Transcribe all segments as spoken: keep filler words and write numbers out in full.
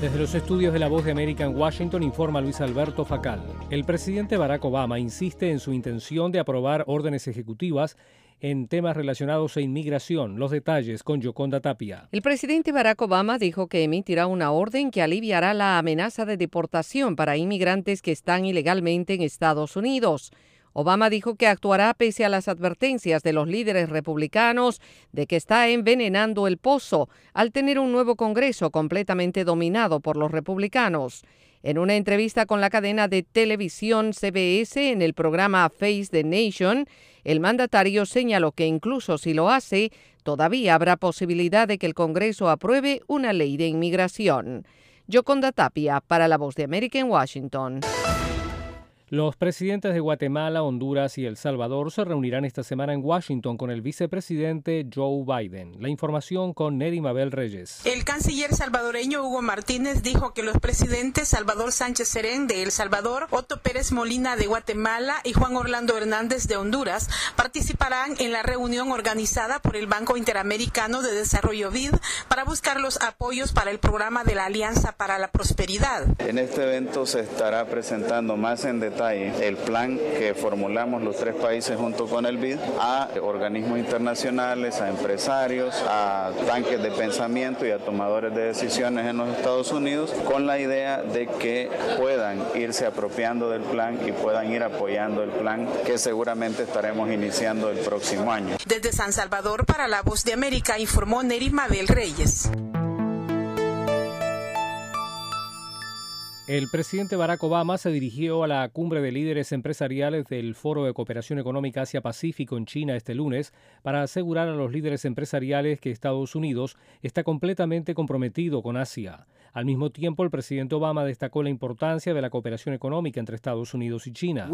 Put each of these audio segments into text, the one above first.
Desde los estudios de La Voz de América en Washington informa Luis Alberto Facal. El presidente Barack Obama insiste en su intención de aprobar órdenes ejecutivas en temas relacionados a inmigración. Los detalles con Yoconda Tapia. El presidente Barack Obama dijo que emitirá una orden que aliviará la amenaza de deportación para inmigrantes que están ilegalmente en Estados Unidos. Obama dijo que actuará pese a las advertencias de los líderes republicanos de que está envenenando el pozo al tener un nuevo Congreso completamente dominado por los republicanos. En una entrevista con la cadena de televisión C B S en el programa Face the Nation, el mandatario señaló que incluso si lo hace, todavía habrá posibilidad de que el Congreso apruebe una ley de inmigración. Yoconda Tapia, para La Voz de América en Washington. Los presidentes de Guatemala, Honduras y El Salvador se reunirán esta semana en Washington con el vicepresidente Joe Biden. La información con Neri Mabel Reyes. El canciller salvadoreño Hugo Martínez dijo que los presidentes Salvador Sánchez Serén de El Salvador, Otto Pérez Molina de Guatemala y Juan Orlando Hernández de Honduras participarán en la reunión organizada por el Banco Interamericano de Desarrollo B I D para buscar los apoyos para el programa de la Alianza para la Prosperidad. En este evento se estará presentando más en detalle el plan que formulamos los tres países junto con el B I D a organismos internacionales, a empresarios, a tanques de pensamiento y a tomadores de decisiones en los Estados Unidos, con la idea de que puedan irse apropiando del plan y puedan ir apoyando el plan que seguramente estaremos iniciando el próximo año. Desde San Salvador, para La Voz de América, informó Neri Mabel Reyes. El presidente Barack Obama se dirigió a la cumbre de líderes empresariales del Foro de Cooperación Económica Asia-Pacífico en China este lunes para asegurar a los líderes empresariales que Estados Unidos está completamente comprometido con Asia. Al mismo tiempo, el presidente Obama destacó la importancia de la cooperación económica entre Estados Unidos y China.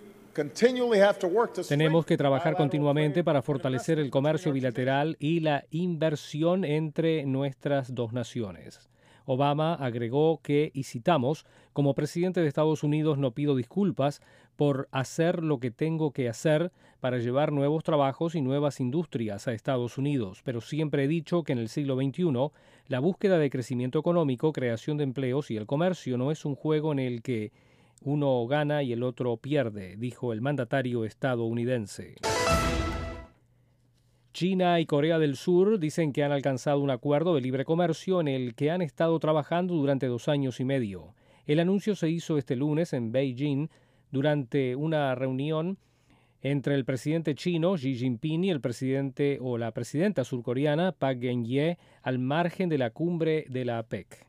Tenemos que trabajar continuamente para fortalecer el comercio bilateral y la inversión entre nuestras dos naciones. Obama agregó que, y citamos, como presidente de Estados Unidos no pido disculpas por hacer lo que tengo que hacer para llevar nuevos trabajos y nuevas industrias a Estados Unidos, pero siempre he dicho que en el siglo veintiuno la búsqueda de crecimiento económico, creación de empleos y el comercio no es un juego en el que uno gana y el otro pierde, dijo el mandatario estadounidense. China y Corea del Sur dicen que han alcanzado un acuerdo de libre comercio en el que han estado trabajando durante dos años y medio. El anuncio se hizo este lunes en Beijing durante una reunión entre el presidente chino Xi Jinping y el presidente o la presidenta surcoreana Park Geun-hye al margen de la cumbre de la APEC.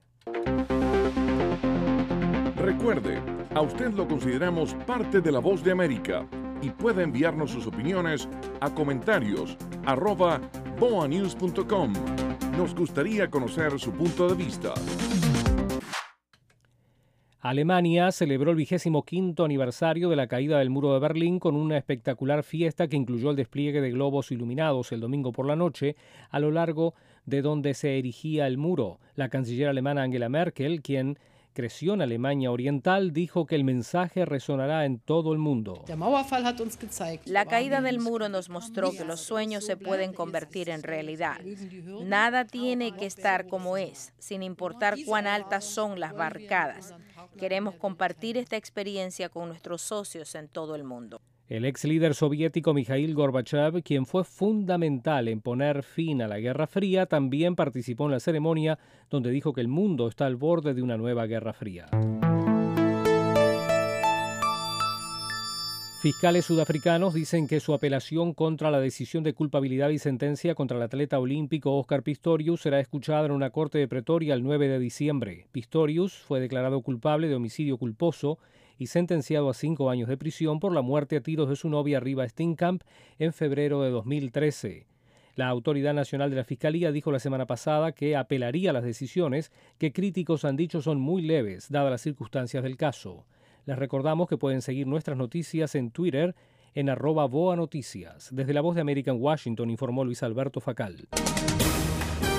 Recuerde, a usted lo consideramos parte de La Voz de América y puede enviarnos sus opiniones a comentarios arroba boanews punto com. Nos gustaría conocer su punto de vista. Alemania celebró el vigésimo quinto aniversario de la caída del muro de Berlín con una espectacular fiesta que incluyó el despliegue de globos iluminados el domingo por la noche a lo largo de donde se erigía el muro. La canciller alemana Angela Merkel, quien creció en Alemania Oriental, dijo que el mensaje resonará en todo el mundo. La caída del muro nos mostró que los sueños se pueden convertir en realidad. Nada tiene que estar como es, sin importar cuán altas son las barricadas. Queremos compartir esta experiencia con nuestros socios en todo el mundo. El ex líder soviético Mikhail Gorbachev, quien fue fundamental en poner fin a la Guerra Fría, también participó en la ceremonia donde dijo que el mundo está al borde de una nueva Guerra Fría. Fiscales sudafricanos dicen que su apelación contra la decisión de culpabilidad y sentencia contra el atleta olímpico Oscar Pistorius será escuchada en una corte de Pretoria el nueve de diciembre. Pistorius fue declarado culpable de homicidio culposo y sentenciado a cinco años de prisión por la muerte a tiros de su novia Riva Steenkamp en febrero de dos mil trece. La Autoridad Nacional de la Fiscalía dijo la semana pasada que apelaría las decisiones que críticos han dicho son muy leves, dadas las circunstancias del caso. Les recordamos que pueden seguir nuestras noticias en Twitter en arroba boa noticias. Desde La Voz de América en Washington informó Luis Alberto Facal.